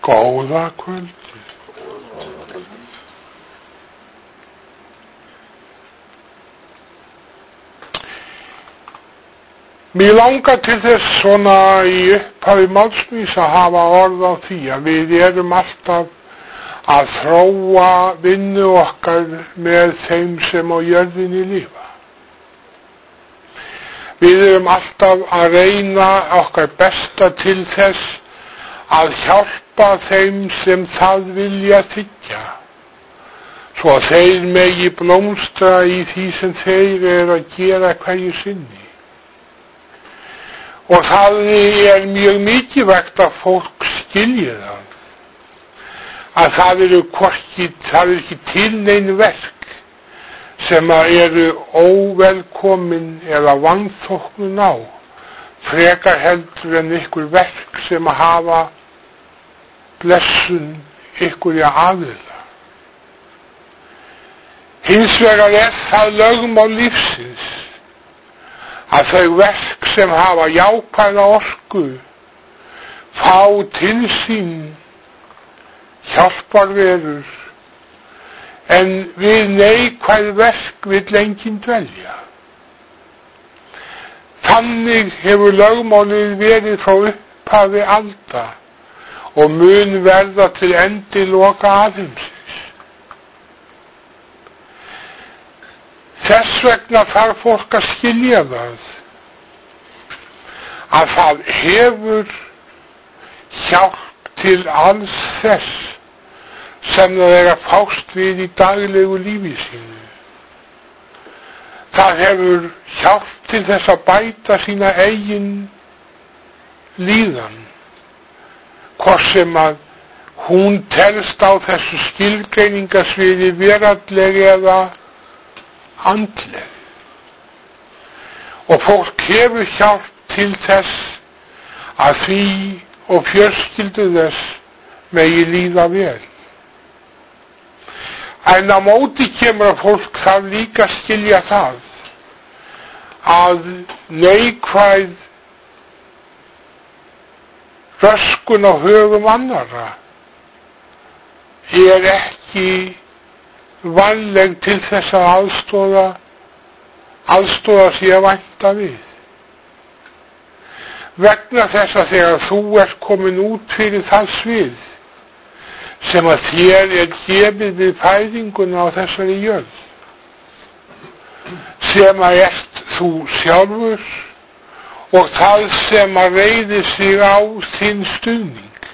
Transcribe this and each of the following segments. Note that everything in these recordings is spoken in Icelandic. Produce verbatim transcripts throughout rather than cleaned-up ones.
Góða kvöld. Mér langar til þess svona í upphafi málsins að hafa orð á því að við erum alltaf að þróa vinnu okkar með þeim sem á jörðinni lifa. Við erum alltaf að reyna okkar besta til þess að hjálpa þeim sem það vilja þiggja, svo að þeir megi blómstra í því sem þeir eru að gera hverju sinni. Og það er mjög mikilvægt að fólk skilji það, að það eru hvorki, það er ekki til nein verk sem eru óvelkomin eða vanþóknun á, frekar heldur en ykkur verk sem að hafa blessun ykkur í aðila. Hins vegar er það lögmál lífsins að þau verk sem hafa jákvæða orku fá til sín hjálparverur, en við neikvæð verk vill enginn dvelja. Þannig hefur lögmálið verið frá upphafi alda og mun verða til endiloka alheimsins. Þess vegna þarf fólk að skilja það, að það hefur hjálp til alls þess sem það er að fást við í daglegu lífi sínu. Það hefur hjálp til þess að bæta sína eigin líðan, hvort sem að hún telst á þessu skilgreiningasviði veraldleg eða andleg. Og fólk hefur hjálp til þess að því og fjölskyldu þess megi líða vel. En á móti kemur að fólk þarf líka að skilja það að neikvæð röskun á högum annarra er ekki vænleg til þess að aðstoða aðstoða sig að vænta við. Vegna þess að þegar þú ert komin út fyrir það svið sem að þér er gefið við fæðinguna á þessari jörð, sem að ert þú sjálfur og það sem að reiði sig á þinn stuðning.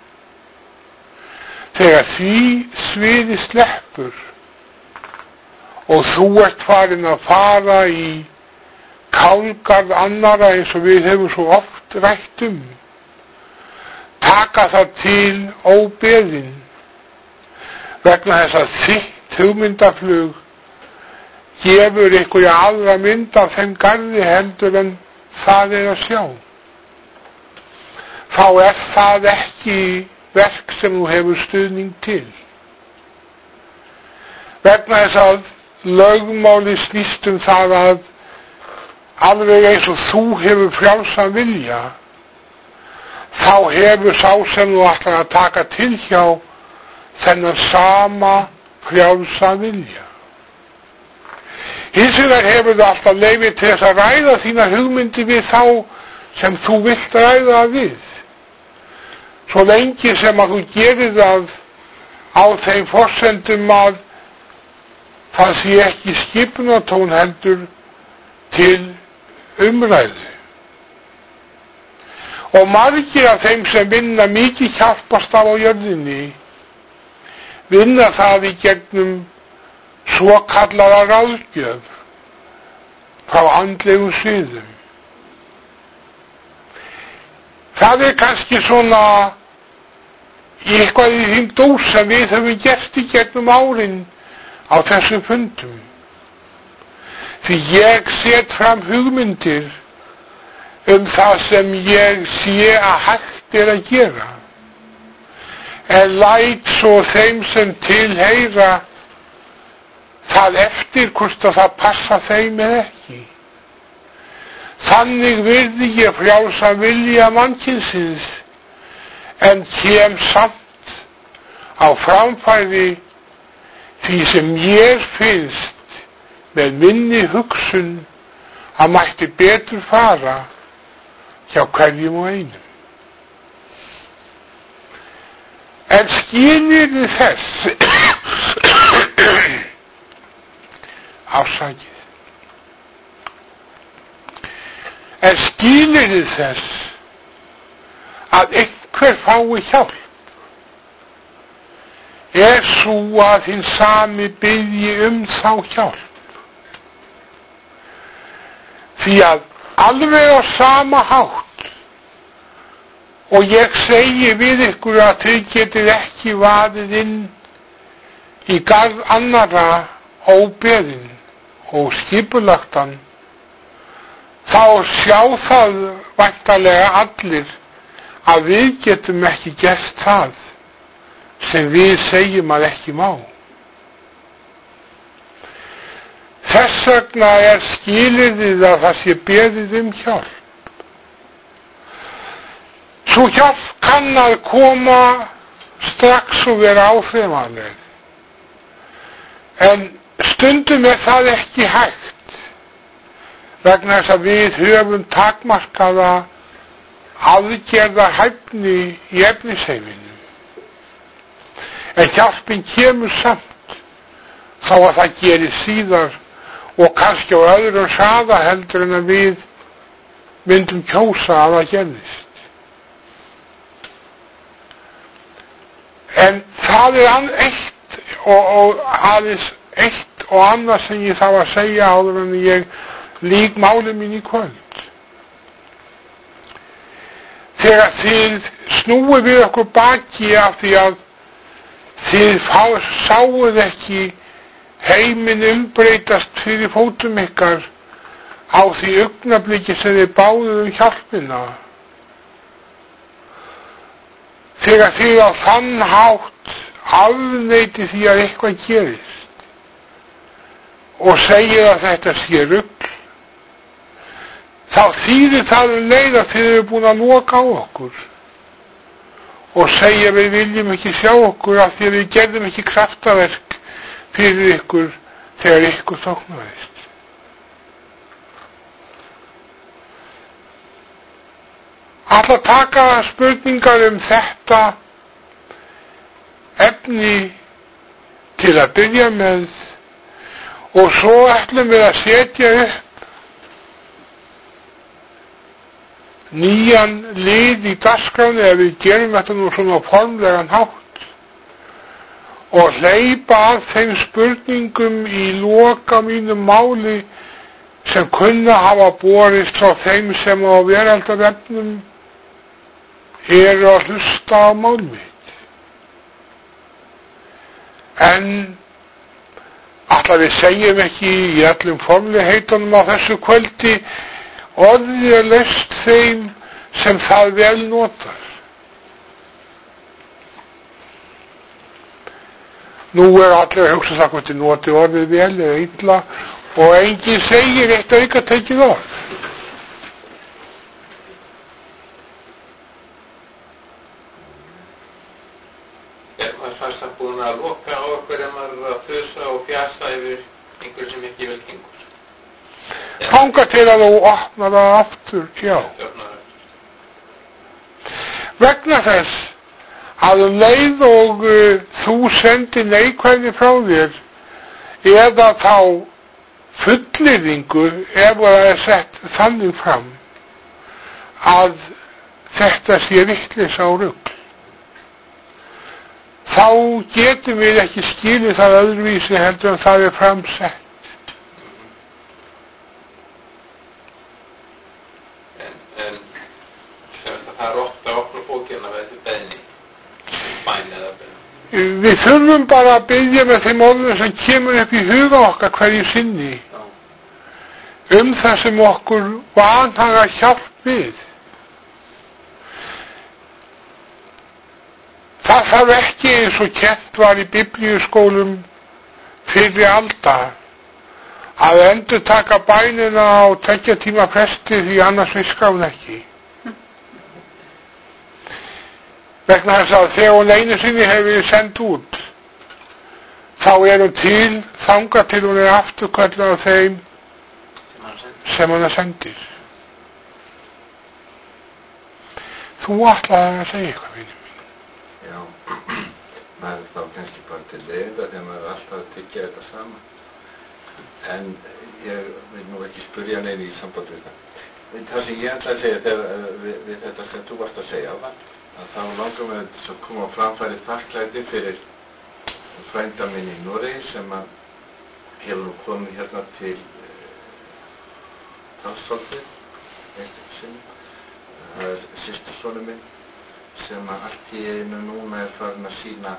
Þegar því sviði sleppur og þú ert farin að fara í kálgarð annara eins og við hefum svo oft rætt um, taka það til óbeðin, vegna þess að þitt hugmyndaflug gefur ykkur í aðra mynd af þeim garði heldur en það er að sjá. Þá er það ekki verk sem þú hefur stuðning til. Vegna þess að lögmáli snýst um það að alveg eins og þú hefur frjálsan vilja, þá hefur sá sem þú ætlar að taka til hjá þennan sama frjálsa vilja. Hins vegar hefur þú alltaf leyfi til þess að ræða þína hugmyndi við þá sem þú vilt ræða við. Svo lengi sem að þú gerir það á þeim forsendum að það sé ekki skipunartón heldur til umræðu. Og margir af þeim sem vinna mikið hjálparstarf á jörðinni vinna það í gegnum svokallaða ráðgjöf frá andlegum sviðum. Það er kannski svona eitthvað í þeim dós sem við höfum gert í gegnum árin á þessum fundum. Því ég set fram hugmyndir um það sem ég sé að hægt er að gera, en læt svo þeim sem tilheyra það eftir hvort að það passa þeim eða ekki. Þannig virði ég frjálsa vilja mannkynsins, en kem samt á framfæri því sem mér finnst með minni hugsun að mætti betur fara hjá hverjum og einum. En skilyrði þess afsakið en skilyrði þess að einhver fái hjálp er svo að hinn sami biðji um þá hjálp. Því að alveg á sama hátt og ég segi við ykkur að þið getið ekki vaðið inn í garð annarra óbeðin og skipulagtan, þá sjá það væntanlega allir að við getum ekki gert það sem við segjum að ekki má. Þess vegna er skilyrðið að það sé beðið um hjálp. Sú hjálp kann að koma strax og vera áþreifanleg. En stundum er það ekki hægt vegna þess að við höfum takmarkaða aðgerðarhæfni í efnisheiminum. En hjálpin kemur samt þá að það gerir síðar og kannski á öðrum hraða heldur en að við myndum kjósa að það gerðist. En það er eitt og, og aðeins eitt og annað sem ég þarf að segja áður en ég lýk máli mín í kvöld. Þegar þið snúið við okkur baki af því að þið fá, sáuð ekki heiminn umbreytast fyrir fótum ykkar á því augnabliki sem þið báðuð um hjálpina. Þegar þið á þann hátt afneiti því að eitthvað gerist og segið að þetta sé rugl, þá þýðir það um leið að þið eru búin að loka á okkur og segja við viljum ekki sjá okkur af því að við gerðum ekki kraftaverk fyrir ykkur þegar ykkur þóknaðist. Ætla að taka spurningar um þetta efni til að byrja með og svo ætlum við að setja upp nýjan lið í dagskráni ef við gerum þetta nú svona formlegan hátt og hleypa að þeim spurningum í loka mínu máli sem kunna hafa borist frá þeim sem á veraldarefnum eru að hlusta á mál mitt. En ætla við segjum ekki í öllum formlegheitunum á þessu kvöldi orðið er laust þeim sem það vel notar. Nú er allir að hugsa það hvort þið noti orðið vel eða illa og enginn segir eitt auka tekið orð. Er maður fannst að búin að loka á okkur ef maður er að þusa og fjasa yfir einhver sem ekki vel gengur? Þangað til að þú opnar það aftur, já. Vegna þess að um leið og uh, þú sendir neikvæðni frá þér eða þá fullyrðingu ef það er sett þannig fram að þetta sé vitleysa og rugl, þá getum við ekki skilið það öðruvísi heldur en það er framsett. En, en það er ofta okkur bókina með þessi beðni, bæn eða beðni. Við þurfum bara að biðja með þeim orðum sem kemur upp í huga okkar hverju sinni Já. um það sem okkur vanhaga hjálp við. Það þarf ekki eins og kennt var í biblíuskólum fyrri alda að endurtaka bænina á tveggja tíma fresti því annars virka hún ekki. Vegna þess að þegar hún einu sinni hefur verið send út, þá er hún til þangað til hún er afturkölluð af þeim sem hann sendir. Þú ætlaði að segja eitthvað, vinur minn. Já, maður þá kannski bara til leiða þegar maður er alltaf að tyggja þetta saman. En ég vil nú ekki spyrja neina í samband við það. Það sem ég ætla að segja þegar við, við þetta sem þú varst að segja á það, að þá langar mér að koma á framfæri þakklæti fyrir frænda minn í Noregi sem að hefur nú komið hérna til e, talsfaldið, eitthvað sinni. Það er systursonu minn sem að allt í einu núna er farin að sína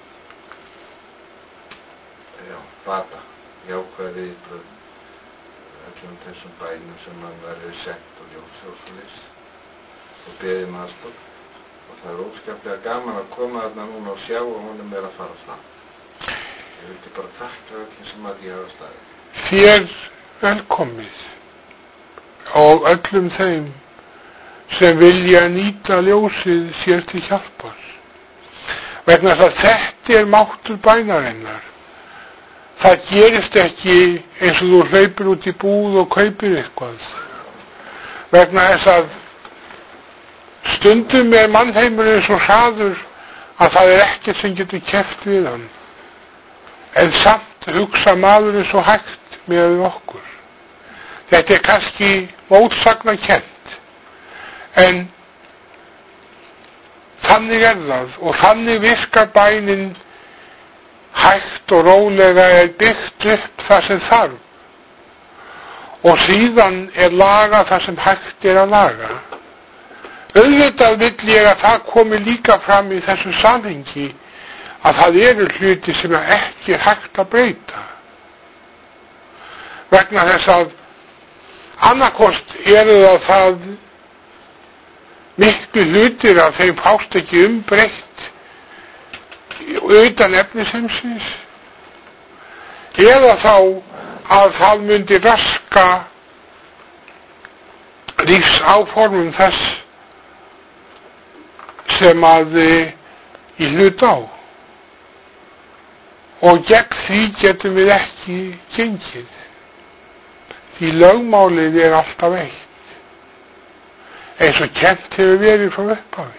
já, bata, jákvæða viðbrögð öllum þessum bænum sem hann verður sett og ljósa og svo leys og beðið með aðstoð. Og það er óskaplega gaman að koma þarna núna og sjá og honum er að fara fram. Ég vildi bara þakka öllum sem að ég hafa staðið. Þér velkomið og öllum þeim sem vilja nýta ljósið sér til hjálpar. Vegna þess að þetta er máttur bænarinnar. Það gerist ekki eins og þú hlaupir út í búð og kaupir eitthvað. Vegna þess að stundum er mannheimurinn svo hraður að það er ekkert sem getur keppt við hann. En samt hugsa maðurinn svo hægt með okkur. Þetta er kannski mótsagnakennt. En þannig er það og þannig virkar bænin hægt og rólega er byggt upp það sem þarf og síðan er laga það sem hægt er að laga. Auðvitað vill ég að það komi líka fram í þessu samhengi að það eru hluti sem ekki er hægt að breyta. Vegna þess að annarkost eru það það miklu hlutir að þeim fást ekki umbreytt utan efnisheimsins eða þá að það myndi raska lífsáformum þess sem að í hlut á og gegn því getum við ekki gengið því lögmálið er alltaf eitt eins og kennt hefur verið frá upphafi.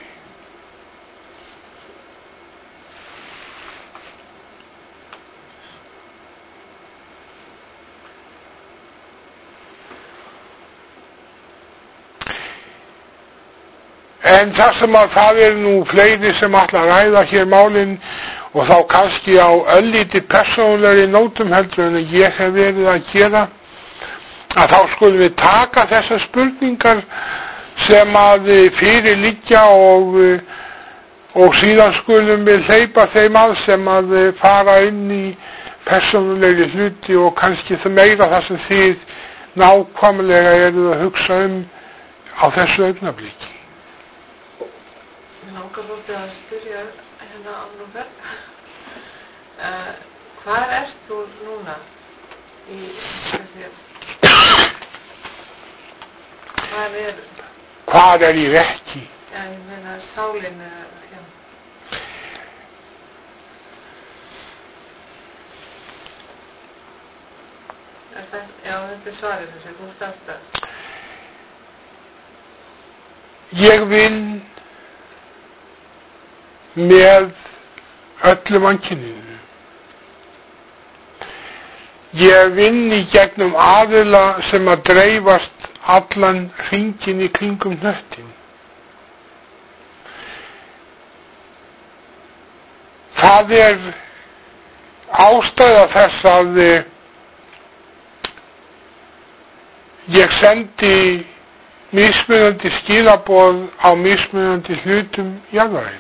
En það sem að það er nú fleiri sem ætla að ræða hér málin og þá kannski á öllíti persónulegri nótum heldur en ég hef verið að gera að þá skulum við taka þessar spurningar sem að fyrir liggja og, og síðan skulum við hleypa þeim að sem að fara inn í persónulegri hluti og kannski það meira það sem þið nákvæmlega eruð að hugsa um á þessu augnabliki. Mér langar svolítið að spyrja hérna Annúfer. Uh, hvar ert þú núna í þessi... Hvar er... Hvar er ég ekki? Já, ég meina sálinn eða... Já. Er það, já, þetta er svarið þessi, þú ert alltaf. Ég vinn með öllu mannkyninu. Ég vinn í gegnum aðila sem að dreifast allan hringinn í kringum hnöttin. Það er ástæða þess að ég sendi mismunandi skilaboð á mismunandi hlutum jarðarinnar.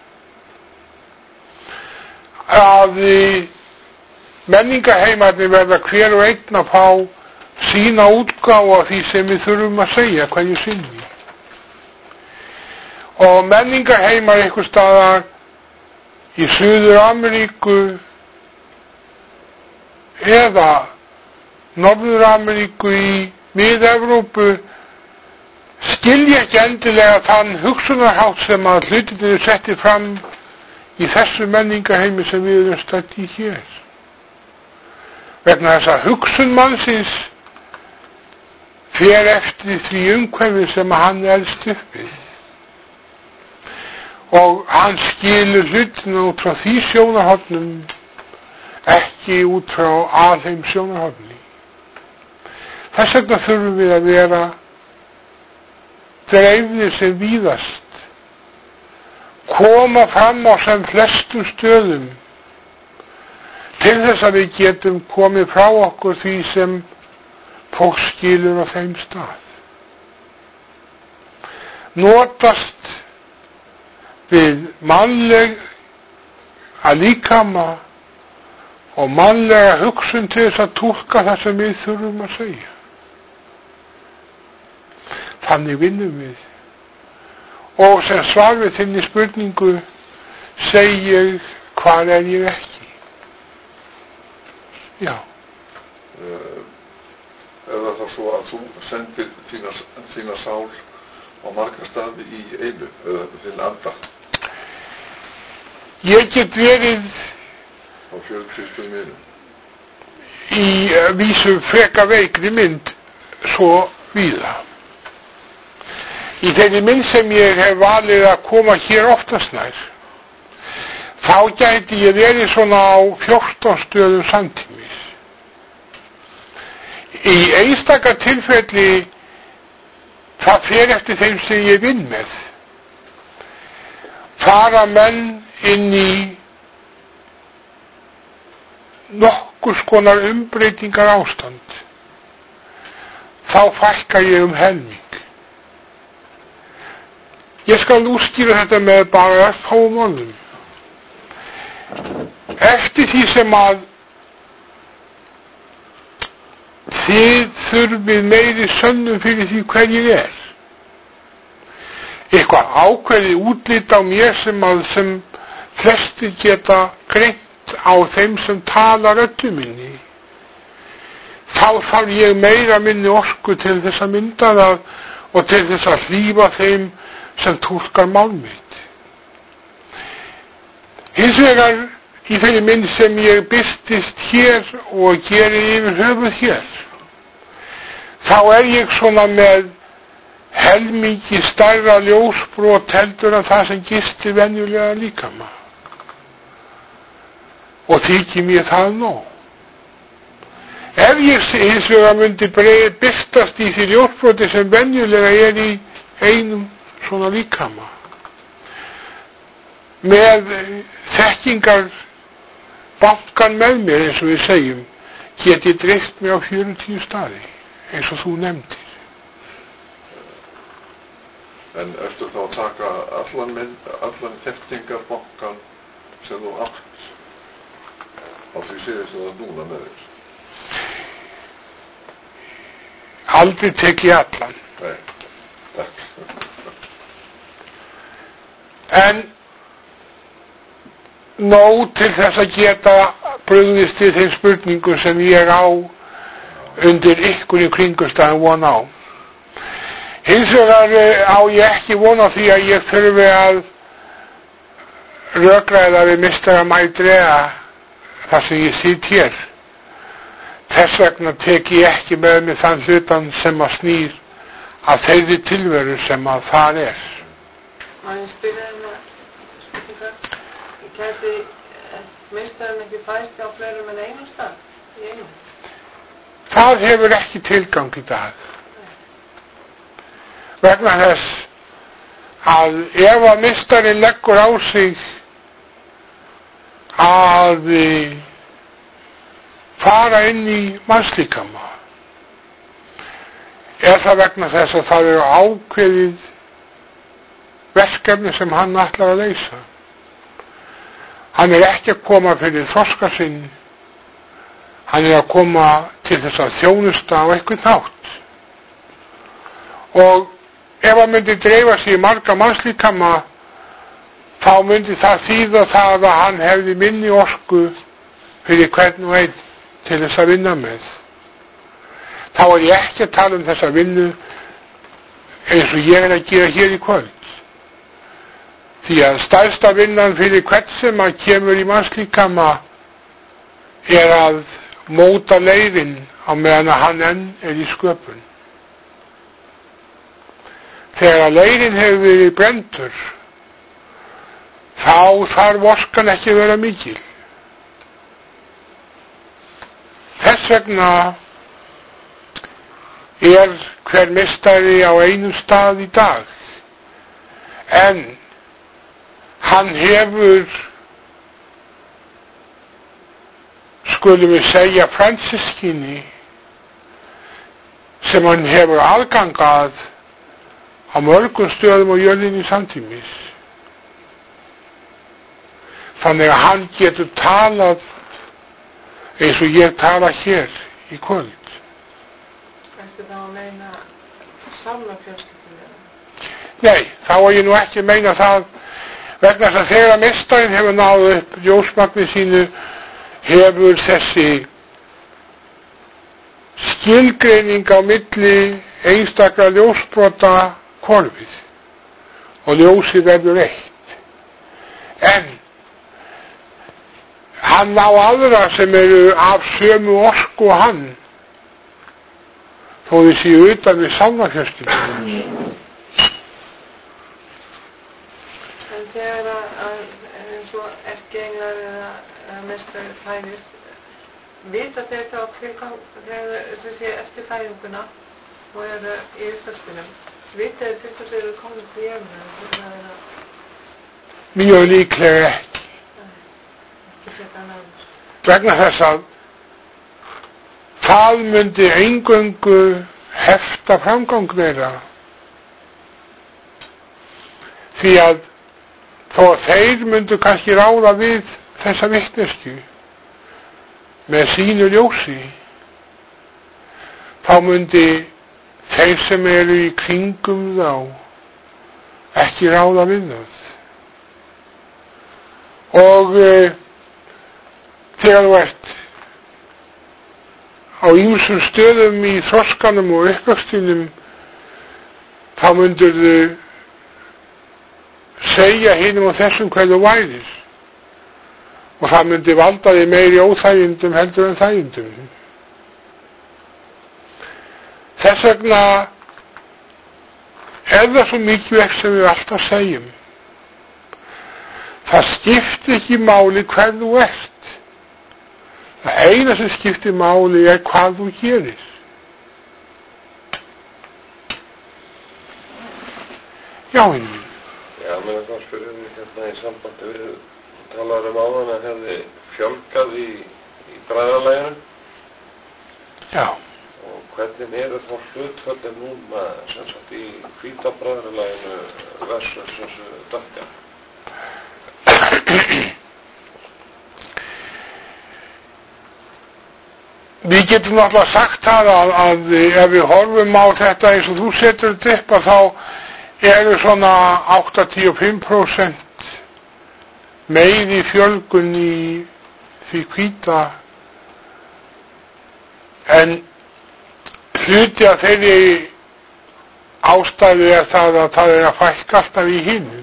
Að menningaheimarnir verða hver og einn að fá sína útgáfu af því sem við þurfum að segja hverju sinni. Og menningarheimar einhvers staðar í Suður-Ameríku eða Norður-Ameríku í Mið-Evrópu skilja ekki endilega þann hugsunarhátt sem að hlutirnir setti fram í þessu menningaheimi sem við erum stödd í hér. Vegna þess að hugsun mannsins fer eftir því umhverfi sem hann elst upp við. Og hann skilur hlutina út frá því sjónarhornum, ekki út frá alheim sjónarhorni. Þess vegna þurfum við að vera dreifðir sem víðast, koma fram á sem flestum stöðum, til þess að við getum komið frá okkur því sem fólk skilur á þeim stað. Notast við mannleg að líkama og mannlega hugsun til þess að túlka það sem við þurfum að segja. Þannig vinnum við. Og sem svar við þinni spurningu segi ég hvar er ég ekki. Já. Uh, er það þá svo að þú sendir þína, þína sál á marga staði í einu, eða þinn anda? Ég get verið á fjölkristum minnum. Í uh, vísu freka veikri mynd svo víða. Í þeirri mynd sem ég hef valið að koma hér oftast nær, þá gæti ég verið svona á fjórtán stöðum samtímis. Í einstaka tilfelli það fer eftir þeim sem ég vinn með. Fara menn inn í nokkurs konar umbreytingar ástand, þá fækka ég um helming. Ég skal útskýra þetta með bara örfáum orðum. Eftir því sem að þið þurfið meiri sönnum fyrir því hver ég er, eitthvað ákveði útlit á mér sem að sem flestir geta greint á þeim sem tala röddu minni, þá þarf ég meira minni orku til þess að mynda það og til þess að hlífa þeim sem túlkar mál mitt. Hins vegar í þeirri mynd sem ég birtist hér og geri yfir höfuð hér, þá er ég svona með helmingi stærra ljósbrot heldur en það sem gisti venjulega líkama. Og þykir mér það nóg. Ef ég hins vegar myndi birtast í því ljósbroti sem venjulega er í einum svona líkama, með þekkingar bankan með mér eins og við segjum, get ég dreift mig á fjörutíu staði, eins og þú nefndir. En ertu þá að taka allan, mynd, allan þekkingarbankan sem þú átt á því séðir sem það núna með þér? Aldrei tek ég allan. Nei, ekki. En nóg til þess að geta brugðist til þeim spurningum sem ég á undir ykkur í kringumstæðum von á. Hins vegar á ég ekki von á því að ég þurfi að rökræða við mistara Maitreya þar sem ég sýt hér. Þess vegna tek ég ekki með mig þann hlutan sem að snýr að þeirri tilveru sem að það er. Má ég spyrja hérna spurningar? Ég gæti meistarinn ekki fæst á fleirum en einum stað í einum? Það hefur ekki tilgang í dag. Vegna þess að ef að meistarinn leggur á sig að fara inn í mannslíkama, er það vegna þess að það eru ákveðið verkefni sem hann ætlar að leysa. Hann er ekki að koma fyrir þroska sinn, hann er að koma til þess að þjónusta á einhvern hátt. Og ef hann myndi dreifa sig í marga mannslíkama, þá myndi það þýða það að hann hefði minni orku fyrir hvern og einn til þess að vinna með. Þá er ég ekki að tala um þessa vinnu eins og ég er að gera hér í kvöld. Því að stærsta vinnan fyrir hvern sem að kemur í mannslíkama er að móta leiðin á meðan að hann enn er í sköpun. Þegar að leiðin hefur verið brendur, þá þarf orkan ekki að vera mikil. Þess vegna er hver meistari á einum stað í dag, en hann hefur, skulum við segja, fransiskinni sem hann hefur aðgangað á mörgum stöðum á jörðinni samtímis. Þannig að hann getur talað eins og ég tala hér í kvöld. Ertu þá að meina samlafjölskylduna? Nei, þá er ég nú ekki að meina það, vegna þess að þegar meistarinn hefur náð upp ljósmagni sínu, hefur þessi skilgreining á milli einstakra ljósbrota hvolfið og ljósið verður eitt. En hann á aðra sem eru af sömu orku og hann, þó þið séu utan við samlafjölskylduna. En þegar að eins og erkienglar eða meistari fæðist, vita þeir þá tilgang, þegar þessi eftir fæðinguna og eru í uppvöxtunum, vita þeir til þess að eru komin til jörðina? Mjög líklega ekki. Vegna þess að það myndi eingöngu hefta framgang þeirra. Því að þó að þeir myndu kannski ráða við þessa vitneskju með sínu ljósi, þá myndi þeir sem eru í kringum þá ekki ráða við það. Og e, þegar þú ert á ýmsum stöðum í þroskanum og uppvöxtinum, þá myndur þú segja hinum og þessum hvað þú værir, og það myndi valda þig meiri óþægindum heldur en þægindum. Þess vegna er það svo mikilvægt sem við alltaf segjum. Það skiptir ekki máli hver þú ert. Það eina sem skiptir máli er hvað þú gerir. Já, henni. Já, menn að það spyrir við hérna í sambandi við talaður um áðan að hefði fjölgað í, í bræðralæginu. Já. Og hvernig eru þá hlutföllin núna sem sagt í hvíta bræðralæginu versus þessu dökka? Við getum náttúrulega sagt það að, að ef við horfum á þetta eins og þú setur þetta upp, að þá eru svona áttatíu og fimm prósent meiri fjölgun í því hvíta, en hluti af þeirri ástæðu er það að það er að fækka alltaf í hinum,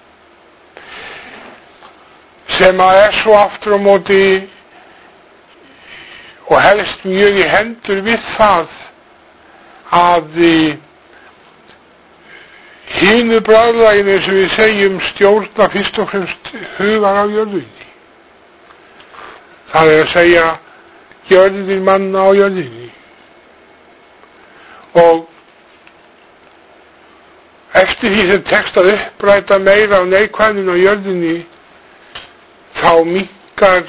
sem að er svo aftur á móti og helst mjög í hendur við það að hinu bræðralaginu sem við segjum stjórna fyrst og fremst hugar á jörðinni. Það er að segja gjörðir manna á jörðinni. Og eftir því sem tekst að uppræta meira á neikvæðinu á jörðinni, þá minnkar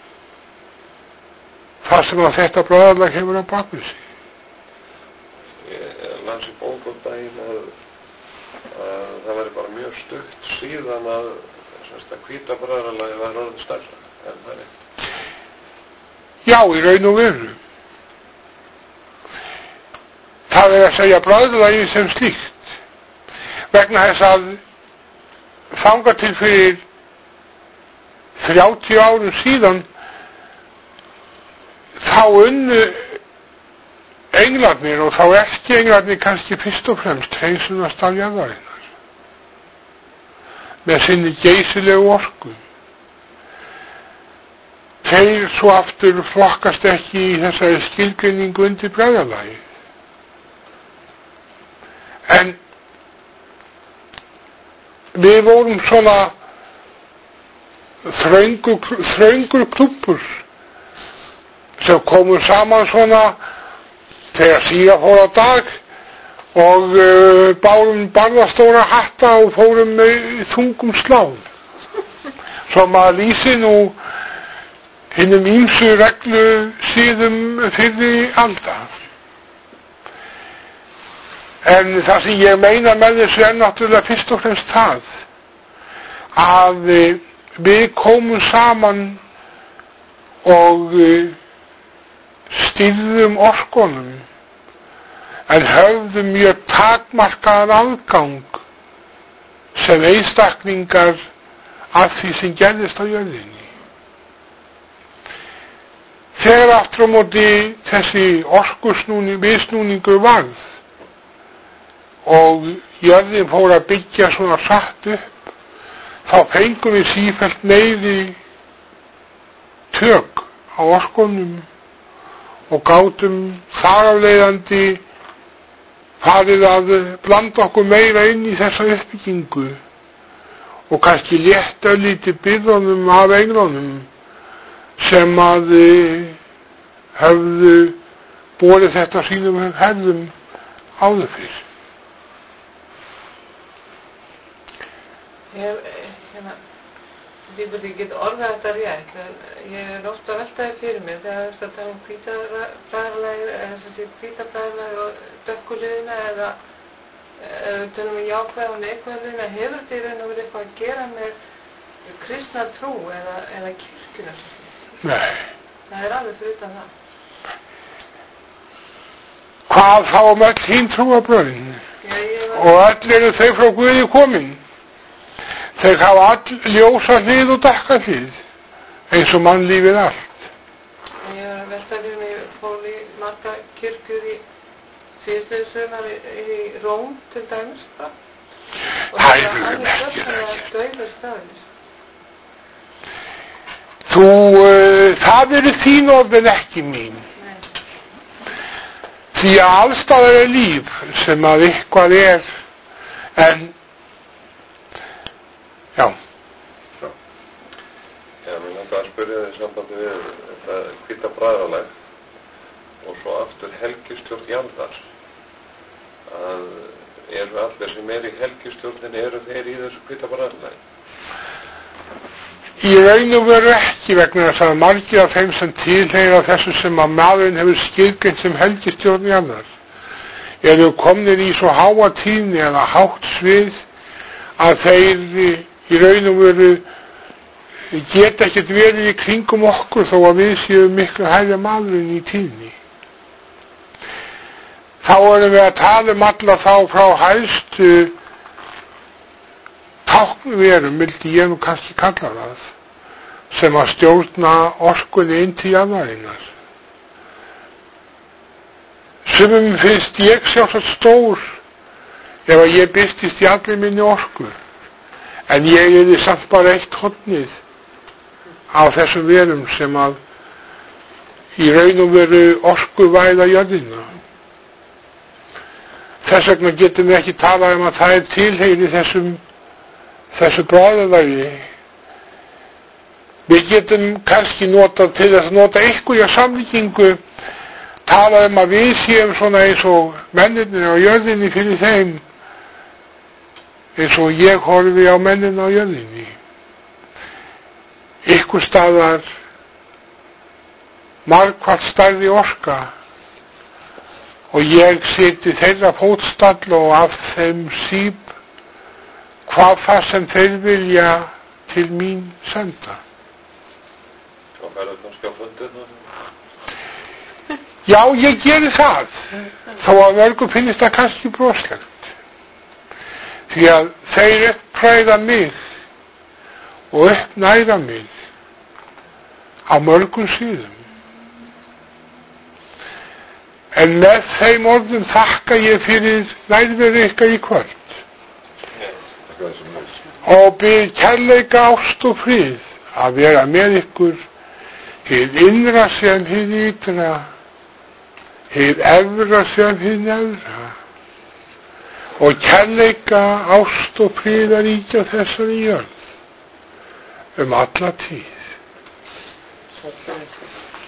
það sem að þetta bræðralag hefur á bakvið sig. Ég las í bók um daginn að, að það væri bara mjög stutt síðan að, að hvíta bræðralagi var orðið stærra, en það er eitt. Já, í raun og veru. Það er að segja bræðralagi sem slíkt, vegna þess að þangað til fyrir þrjátíu árum síðan þá unnu englarnir, og þá ekki englarnir kannski fyrst og fremst hreinsunarstaf jarðarinnar með sinni geysilegu orku. Þeir svo aftur flokkast ekki í þessari skilgreiningu undir bræðalagi. En við vorum svona þröngur, þröngur klúbbur sem komum saman svona þegar síra fór á dag og uh, bárum barðastóra hatta og fórum með þungum slám. Svo maður lýsi nú hinnum ýmsu reglu síðum fyrri alda. En það sem ég meina með þessu er náttúrulega fyrst og fremst það að við komum saman og stýrðum orkunum en höfðum mjög takmarkaðan aðgang sem einstaklingar af því sem gerðist á jörðinni. Þegar aftur á móti þessi orkusnúning, viðsnúningur varð og jörðin fór að byggja svona satt upp, þá fengum við sífellt meiri tök á orkunum og gátum þar af leiðandi farið að blanda okkur meira inn í þessa uppbyggingu og kannski létta lítið byrðunum af englunum sem að höfðu borið þetta sínum herðum áður fyrr. Ég, hérna, ég veit ekki get orðað þetta rétt, en ég er ofta að velta það fyrir mér þegar það er að tala um hvítabræðarlægir, eða þessi hvítabræðarlægir og dökkuliðina eða eða tala um jákvæða og neikvæðliðina, hefur þetta í raun og verið eitthvað að gera með kristna trú eða, eða kirkjuna? Nei. Það er alveg fyrir utan það. Hvað þá um öll hín trúarbrögðin? Og öll eru þau frá Guði komin. Þeir hafa all ljósa hlið og dökka hlið, eins og mannlífið allt. Ég var að velta fyrir mig, fór í marga kirkjur í síðustu sumar í, í Róm til dæmis, bara. Og það er alveg dökkanlega döfur staðis. Þú, uh, það eru þín orðin ekki mín. Nei. Því að allstaðar er líf sem að eitthvað er, en já. Já. Já, mér langar að spyrja þig sambandi við þetta hvítabræðralag og svo aftur helgistjórn jarðar. Að eru allir sem er í helgistjórnin, eru þeir í þessu hvítabræðralagi? Í raun og veru ekki, vegna þess að margir af þeim sem tilheyra þessu sem að maðurinn hefur skilgreint sem helgistjórn jarðar eru komnir í svo háa tíðni eða hátt svið að þeir í raun og veru geta ekkert verið í kringum okkur þó að við séum miklu hærri maðurinn í tíðni. Þá erum við að tala um alla þá frá hæstu táknverum, vildi ég nú kannski kalla það, sem að stjórna orkunni inn til jarðarinnar. Sumum finnst ég sjálfsagt stór ef að ég birtist í allir minni orku, en ég er í samt bara eitt hornið á þessum verum sem að í raun og veru orku væða jörðina. Þess vegna getum við ekki talað um að það er tilheyri þessum þessu bræðalagi. Við getum kannski notað til þess að nota einhverja samlíkingu, talað um að við séum svona eins og mennirnir á jörðinni fyrir þeim, eins og ég horfi á mennina á jörðinni. Ykkur staðar margfalt stærri orka og ég seti þeirra fótstall og af þeim síp hvað það sem þeir vilja til mín senda. Svo verður kannski á fundinu? Já, ég geri það, þó að mörgum finnst það kannski broslegt. Því að þeir uppræða mig og uppnæra mig á mörgum síðum. En með þeim orðum þakka ég fyrir nærveru ykkar í kvöld og bið kærleika, ást og frið að vera með ykkur hið innra sem hið ytra, hið efra sem hið neðra og kærleika, ást og frið að ríkja þessari jörð um alla tíð.